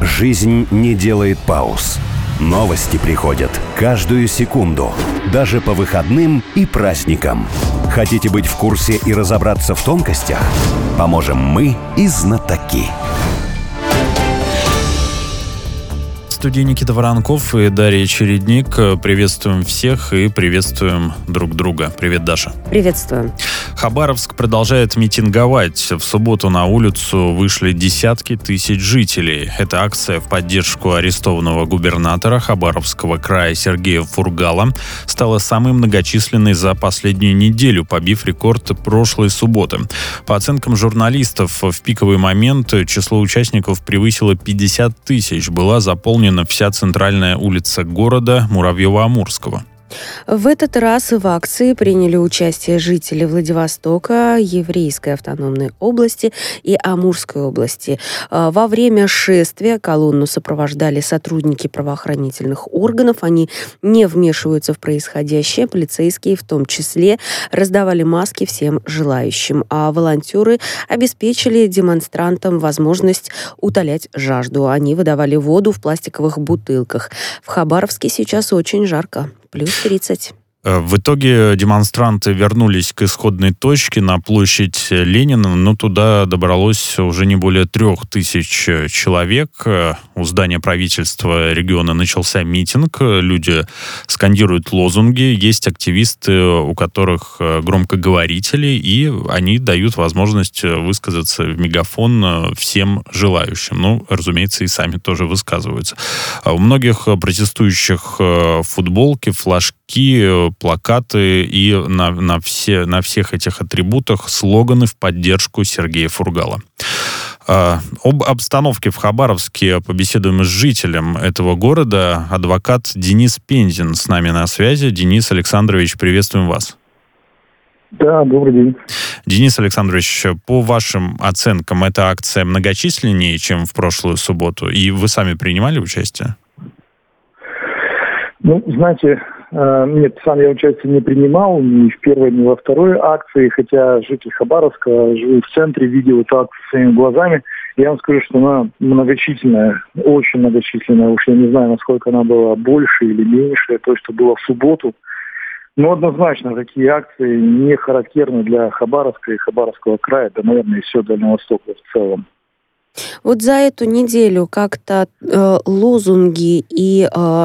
Жизнь не делает пауз. Новости приходят каждую секунду, даже по выходным и праздникам. Хотите быть в курсе и разобраться в тонкостях? Поможем мы и знатоки. В студии Никита Воронков и Дарья Чередник. Приветствуем всех и приветствуем друг друга. Привет, Даша. Приветствуем. Хабаровск продолжает митинговать. В субботу на улицу вышли десятки тысяч жителей. Эта акция в поддержку арестованного губернатора Хабаровского края Сергея Фургала стала самой многочисленной за последнюю неделю, побив рекорд прошлой субботы. По оценкам журналистов, в пиковый момент число участников превысило 50 тысяч. Была заполнена вся центральная улица города Муравьево-Амурского. В этот раз в акции приняли участие жители Владивостока, Еврейской автономной области и Амурской области. Во время шествия колонну сопровождали сотрудники правоохранительных органов. Они не вмешиваются в происходящее. Полицейские в том числе раздавали маски всем желающим. А волонтеры обеспечили демонстрантам возможность утолять жажду. Они выдавали воду в пластиковых бутылках. В Хабаровске сейчас очень жарко. Плюс 30. В итоге демонстранты вернулись к исходной точке на площадь Ленина, но туда добралось уже не более 3000 человек. У здания правительства региона начался митинг. Люди скандируют лозунги. Есть активисты, у которых громкоговорители, и они дают возможность высказаться в мегафон всем желающим. Ну, разумеется, и сами тоже высказываются. У многих протестующих футболки, флажки, плакаты и на всех этих атрибутах слоганы в поддержку Сергея Фургала. Об обстановке в Хабаровске побеседуем с жителем этого города. Адвокат Денис Пензин с нами на связи. Денис Александрович, приветствуем вас. Да, добрый день. Денис Александрович, по вашим оценкам, эта акция многочисленнее, чем в прошлую субботу? И вы сами принимали участие? Ну, знаете, нет, сам я участие не принимал ни в первой, ни во второй акции, хотя житель Хабаровска, живу в центре, видел эту акцию своими глазами. Я вам скажу, что она многочисленная, очень многочисленная. Уж я не знаю, насколько она была больше или меньше, то, что было в субботу. Но однозначно такие акции не характерны для Хабаровска и Хабаровского края, да, наверное, и всего Дальнего Востока в целом. Вот за эту неделю как-то лозунги и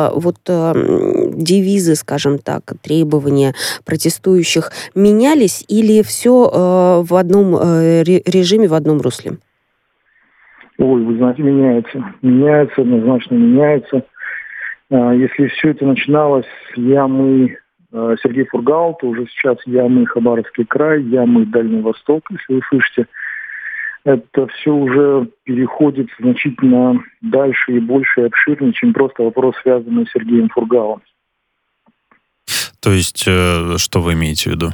девизы, скажем так, требования протестующих менялись или все в одном режиме, в одном русле? Ой, вы знаете, меняется. Меняется, однозначно меняется. Если все это начиналось с ямы Сергей Фургал, то уже сейчас ямы Хабаровский край, ямы Дальний Восток, если вы слышите. Это все уже переходит значительно дальше и больше и обширнее, чем просто вопрос, связанный с Сергеем Фургалом. То есть, что вы имеете в виду?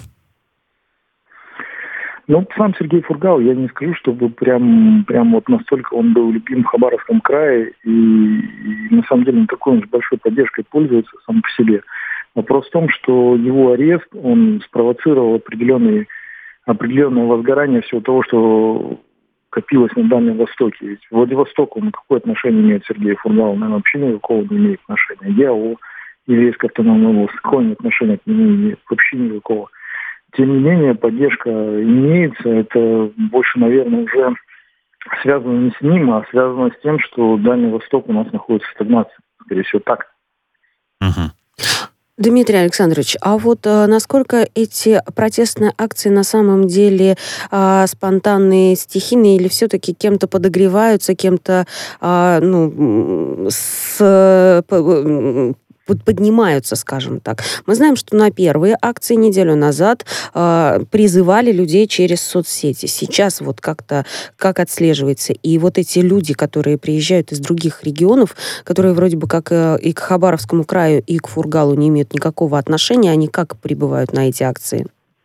Ну, сам Сергей Фургал, я не скажу, чтобы прям вот настолько он был любим в Хабаровском крае, и на самом деле такой он большой поддержкой пользуется сам по себе. Вопрос в том, что его арест, он спровоцировал определенное возгорание всего того, что копилось на Дальнем Востоке. Ведь Владивосток, он какое отношение имеет Сергей Фургал? Наверное, вообще никакого не имеет отношения. ЯО, Еврейская автономная область, какое отношение к нему не имеет? Вообще никакого. Тем не менее, поддержка имеется. Это больше, наверное, уже связано не с ним, а связано с тем, что Дальний Восток у нас находится в стагнации. Скорее всего, так. Угу. Дмитрий Александрович, а вот насколько эти протестные акции на самом деле спонтанные, стихийные, или все-таки кем-то подогреваются, кем-то поднимаются, скажем так. Мы знаем, что на первые акции неделю назад призывали людей через соцсети. Сейчас вот как-то как отслеживается. И вот эти люди, которые приезжают из других регионов, которые вроде бы как и к Хабаровскому краю, и к Фургалу не имеют никакого отношения, они как прибывают на эти акции?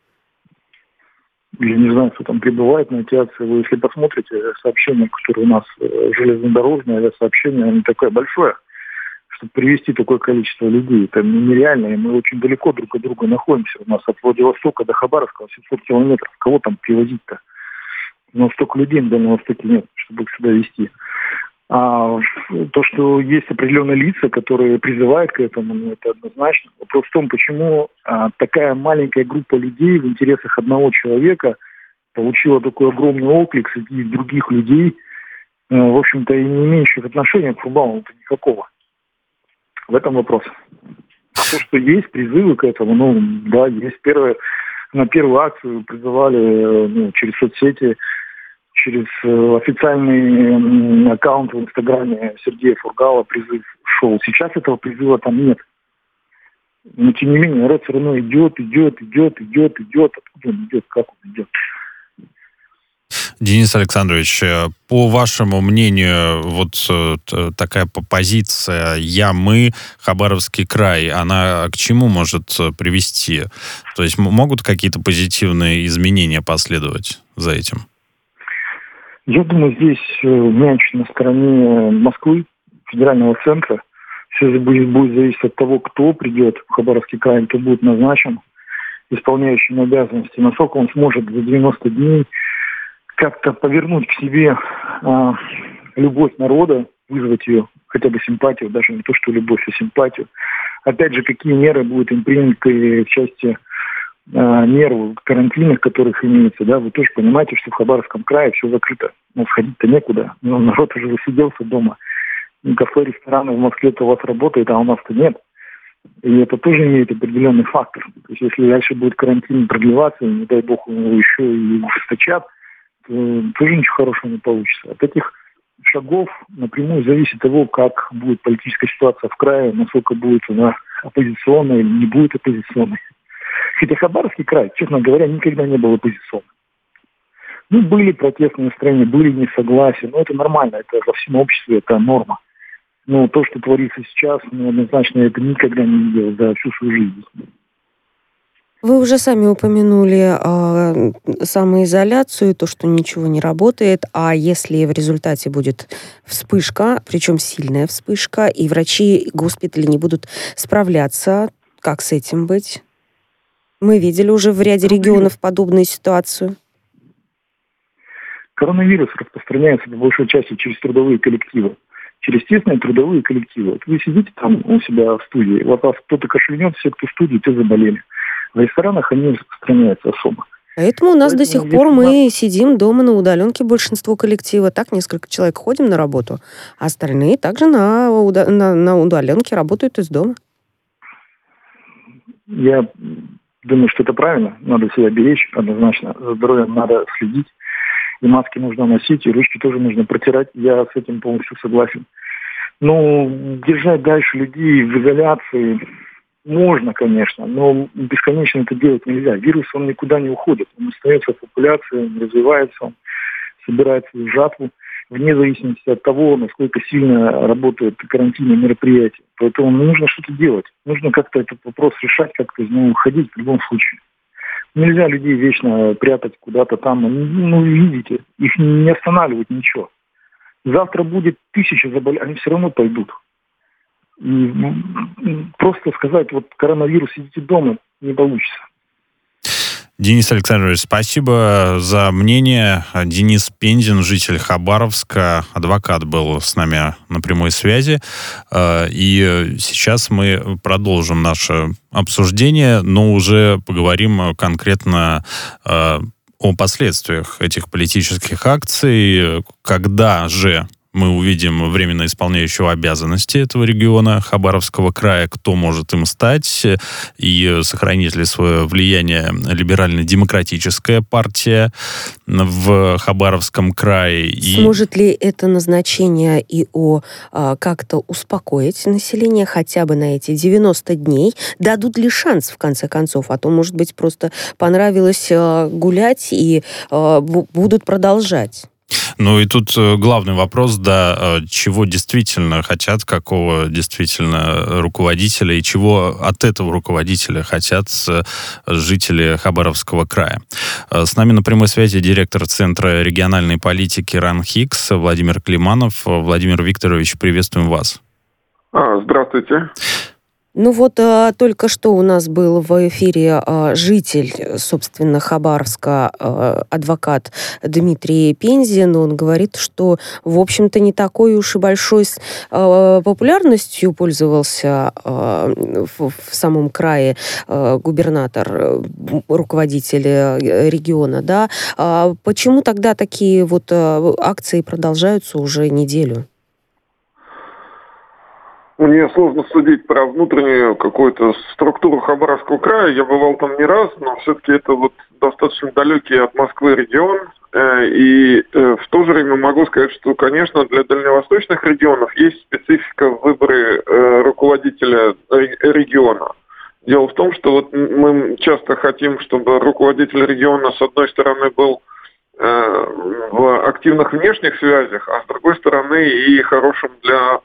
Я не знаю, кто там прибывает на эти акции. Вы, если посмотрите сообщение, которое у нас железнодорожное сообщение, оно такое большое, чтобы привести такое количество людей. Это нереально, и мы очень далеко друг от друга находимся. У нас от Владивостока до Хабаровска 700 километров. Кого там привозить-то? У нас столько людей на Дальнем Востоке нет, чтобы их сюда везти. А то, что есть определенные лица, которые призывают к этому, это однозначно. Вопрос в том, почему такая маленькая группа людей в интересах одного человека получила такой огромный отклик среди других людей, в общем-то, и не имеющих отношения к футболу никакого. В этом вопрос. То, что есть призывы к этому, да, есть на первую акцию призывали через соцсети, через официальный аккаунт в Инстаграме Сергея Фургала призыв шел. Сейчас этого призыва там нет. Но тем не менее, народ все равно идет. Откуда он идет, как он идет? Денис Александрович, по вашему мнению, вот такая позиция «я-мы», Хабаровский край, она к чему может привести? То есть могут какие-то позитивные изменения последовать за этим? Я думаю, здесь мяч на стороне Москвы, федерального центра. Все будет зависеть от того, кто придет в Хабаровский край, кто будет назначен исполняющим обязанности, насколько он сможет за 90 дней как-то повернуть к себе любовь народа, вызвать ее, хотя бы симпатию, даже не то, что любовь, а симпатию. Опять же, какие меры будут им приняты в части мер карантинных, которых имеется, да, вы тоже понимаете, что в Хабаровском крае все закрыто, сходить-то некуда, народ уже засиделся дома. Кафе, рестораны в Москве-то у вас работают, а у нас-то нет. И это тоже имеет определенный фактор. То есть если дальше будет карантин продлеваться, и, не дай бог, его еще и ужесточат, то тоже ничего хорошего не получится. От этих шагов напрямую зависит того, как будет политическая ситуация в крае, насколько будет она оппозиционная или не будет оппозиционной. Хотя Хабаровский край, честно говоря, никогда не был оппозиционным. Были протестные настроения, были несогласия, но это нормально, это во всем обществе, это норма. Но то, что творится сейчас, однозначно это никогда не видел за всю свою жизнь. Вы уже сами упомянули самоизоляцию, то, что ничего не работает, а если в результате будет вспышка, причем сильная вспышка, и врачи, и госпитали не будут справляться, как с этим быть? Мы видели уже в ряде регионов подобную ситуацию. Коронавирус распространяется по большей части через трудовые коллективы, через тесные трудовые коллективы. Вот вы сидите там у себя в студии, вот вас кто-то кашельнет, все, кто в студии, те заболели. В ресторанах они распространяются особо. Поэтому у нас до сих пор мы сидим дома на удаленке, большинство коллектива. Так, несколько человек ходим на работу, а остальные также на удаленке работают из дома. Я думаю, что это правильно. Надо себя беречь, однозначно. За здоровьем надо следить. И маски нужно носить, и ручки тоже нужно протирать. Я с этим полностью согласен. Но держать дальше людей в изоляции можно, конечно, но бесконечно это делать нельзя. Вирус, он никуда не уходит. Он остается в популяции, он развивается, он собирает свою жатву, вне зависимости от того, насколько сильно работают карантинные мероприятия. Поэтому нужно что-то делать. Нужно как-то этот вопрос решать, как-то из него уходить в любом случае. Нельзя людей вечно прятать куда-то там. Видите, их не останавливает ничего. Завтра будет 1000 заболевших, они все равно пойдут. И просто сказать, вот коронавирус, сидите дома, не получится. Денис Александрович, спасибо за мнение. Денис Пензин, житель Хабаровска, адвокат, был с нами на прямой связи. И сейчас мы продолжим наше обсуждение, но уже поговорим конкретно о последствиях этих политических акций. Когда же мы увидим временно исполняющего обязанности этого региона, Хабаровского края, кто может им стать, и сохранит ли свое влияние либерально-демократическая партия в Хабаровском крае. Сможет ли это назначение ИО как-то успокоить население хотя бы на эти 90 дней? Дадут ли шанс, в конце концов? А то, может быть, просто понравилось гулять и будут продолжать. Ну и тут главный вопрос, да, чего действительно хотят, какого действительно руководителя и чего от этого руководителя хотят жители Хабаровского края. С нами на прямой связи директор Центра региональной политики РАНХИКС Владимир Климанов. Владимир Викторович, приветствуем вас. Здравствуйте. Ну вот только что у нас был в эфире житель, собственно, Хабаровска, адвокат Дмитрий Пензин. Он говорит, что, в общем-то, не такой уж и большой популярностью пользовался в самом крае губернатор, руководитель региона, да. Почему тогда такие вот акции продолжаются уже неделю? Мне сложно судить про внутреннюю какую-то структуру Хабаровского края. Я бывал там не раз, но все-таки это вот достаточно далекий от Москвы регион. И в то же время могу сказать, что, конечно, для дальневосточных регионов есть специфика в выборе руководителя региона. Дело в том, что вот мы часто хотим, чтобы руководитель региона, с одной стороны, был в активных внешних связях, а с другой стороны и хорошим для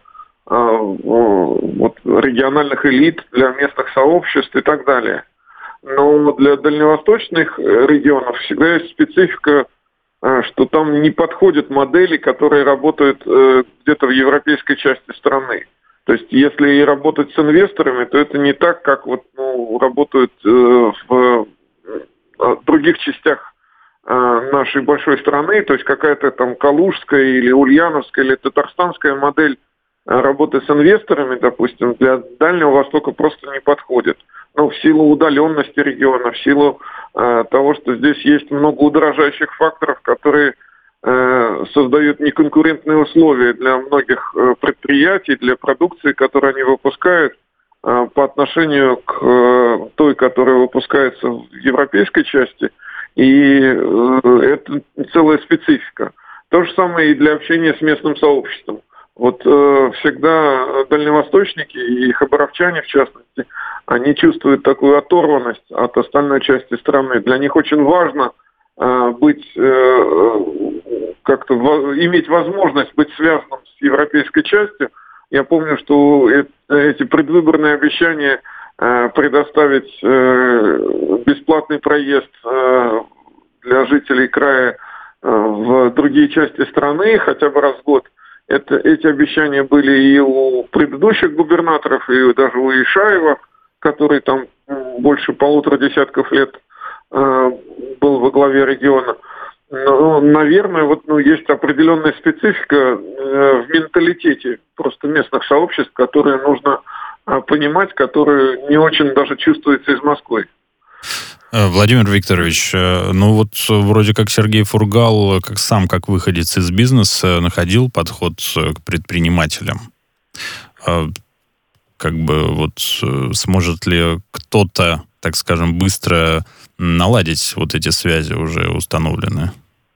вот, региональных элит, для местных сообществ и так далее. Но для дальневосточных регионов всегда есть специфика, что там не подходят модели, которые работают где-то в европейской части страны. То есть, если и работать с инвесторами, то это не так, как вот, работают в других частях нашей большой страны, то есть какая-то там калужская или ульяновская или татарстанская модель работы с инвесторами, допустим, для Дальнего Востока просто не подходит. В силу удаленности региона, в силу того, что здесь есть много удорожающих факторов, которые создают неконкурентные условия для многих предприятий, для продукции, которую они выпускают, по отношению к той, которая выпускается в европейской части. И это целая специфика. То же самое и для общения с местным сообществом. Вот всегда дальневосточники и хабаровчане, в частности, они чувствуют такую оторванность от остальной части страны. Для них очень важно быть, как-то иметь возможность быть связанным с европейской частью. Я помню, что эти предвыборные обещания предоставить бесплатный проезд для жителей края в другие части страны хотя бы раз в год. Эти обещания были и у предыдущих губернаторов, и даже у Ишаева, который там больше 1,5 десятков лет был во главе региона. Но, наверное, есть определенная специфика в менталитете просто местных сообществ, которые нужно понимать, которые не очень даже чувствуются из Москвы. Владимир Викторович, вроде как Сергей Фургал, как выходец из бизнеса, находил подход к предпринимателям. Сможет ли кто-то, так скажем, быстро наладить вот эти связи уже установленные?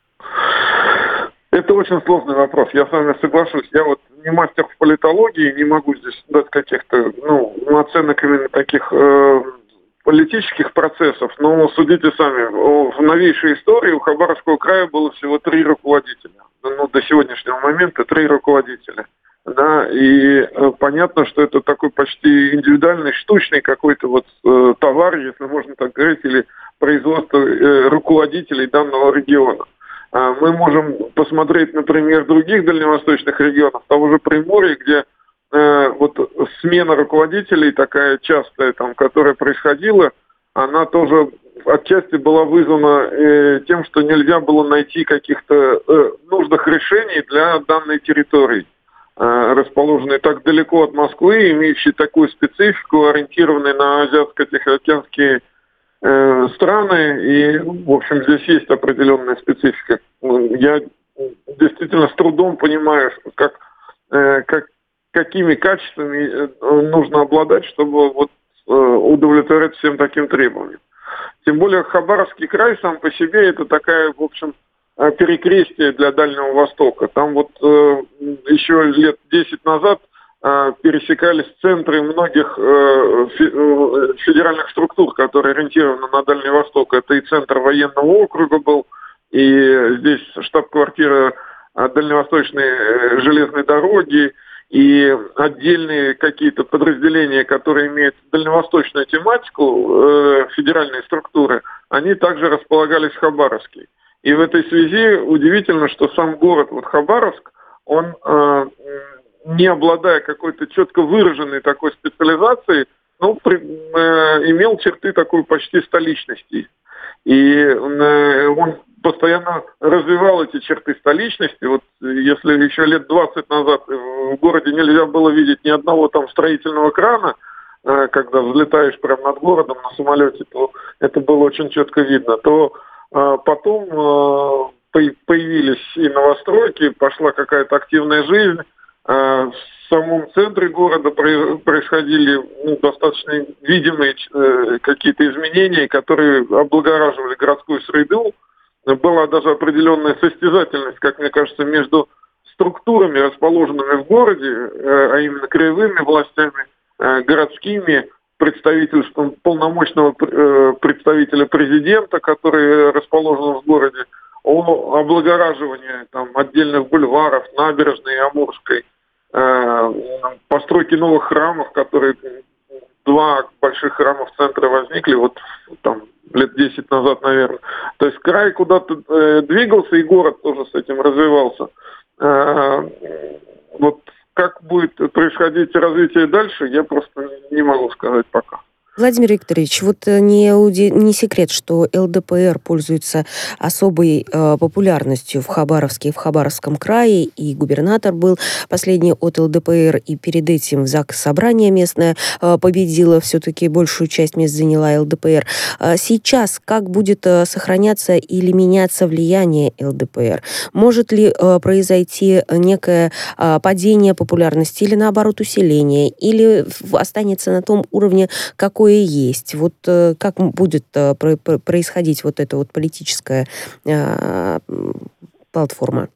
Это очень сложный вопрос, я с вами соглашусь. Я не мастер в политологии, не могу здесь дать каких-то оценок именно таких политических процессов, но судите сами. В новейшей истории у Хабаровского края было всего 3 руководителя. До сегодняшнего момента 3 руководителя. Да, и понятно, что это такой почти индивидуальный, штучный какой-то товар, если можно так говорить, или производство руководителей данного региона. Мы можем посмотреть, например, других дальневосточных регионов, того же Приморья, где смена руководителей такая частая, которая происходила, она тоже отчасти была вызвана тем, что нельзя было найти каких-то нужных решений для данной территории, расположенной так далеко от Москвы, имеющей такую специфику, ориентированной на азиатско-тихоокеанские страны. И, в общем, здесь есть определенная специфика. Я действительно с трудом понимаю, какими качествами нужно обладать, чтобы удовлетворять всем таким требованиям. Тем более Хабаровский край сам по себе это такая, в общем, перекрестие для Дальнего Востока. Там еще лет 10 назад пересекались центры многих федеральных структур, которые ориентированы на Дальний Восток. Это и центр военного округа был, и здесь штаб-квартира Дальневосточной железной дороги, и отдельные какие-то подразделения, которые имеют дальневосточную тематику, федеральные структуры, они также располагались в Хабаровске. И в этой связи удивительно, что сам город Хабаровск, он, не обладая какой-то четко выраженной такой специализацией, имел черты такой почти столичности. И он постоянно развивал эти черты столичности. Вот если еще лет 20 назад в городе нельзя было видеть ни одного там строительного крана, когда взлетаешь прямо над городом на самолете, то это было очень четко видно. То потом появились и новостройки, пошла какая-то активная жизнь. В самом центре города происходили достаточно видимые какие-то изменения, которые облагораживали городскую среду. Была даже определенная состязательность, как мне кажется, между структурами, расположенными в городе, а именно краевыми властями, городскими, представительством полномочного представителя президента, который расположен в городе, о облагораживании там отдельных бульваров, набережной Амурской, постройки новых храмов, которые 2 больших храма в центре возникли, вот там лет 10 назад, наверное. То есть край куда-то двигался, и город тоже с этим развивался. Вот как будет происходить развитие дальше, я просто не могу сказать пока. Владимир Викторович, вот не секрет, что ЛДПР пользуется особой популярностью в Хабаровске и в Хабаровском крае, и губернатор был последний от ЛДПР, и перед этим в ЗАГС собрание местное победило, все-таки большую часть мест заняла ЛДПР. Сейчас как будет сохраняться или меняться влияние ЛДПР? Может ли произойти некое падение популярности или, наоборот, усиление? Или останется на том уровне, какой и есть? Вот как будет происходить вот эта вот политическая платформа?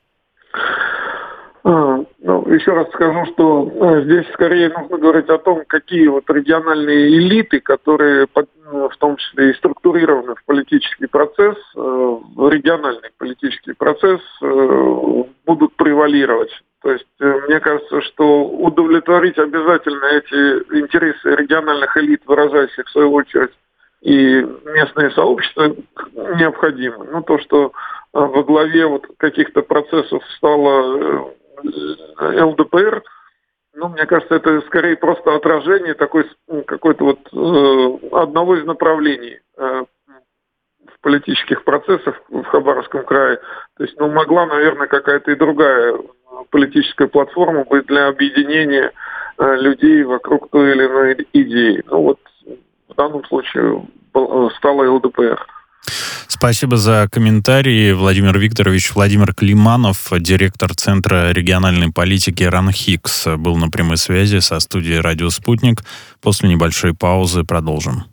Еще раз скажу, что здесь скорее нужно говорить о том, какие вот региональные элиты, которые в том числе и структурированы в политический процесс, в региональный политический процесс, будут превалировать. То есть мне кажется, что удовлетворить обязательно эти интересы региональных элит, выражающих в свою очередь и местные сообщества, необходимо. То, что во главе вот каких-то процессов стало ЛДПР, мне кажется, это скорее просто отражение какой-то вот одного из направлений в политических процессах в Хабаровском крае. То есть, могла, наверное, какая-то и другая политическая платформа быть для объединения людей вокруг той или иной идеи. В данном случае стала ЛДПР. Спасибо за комментарии. Владимир Викторович. Владимир Климанов, директор Центра региональной политики РАНХИКС, был на прямой связи со студией «Радио Спутник». После небольшой паузы продолжим.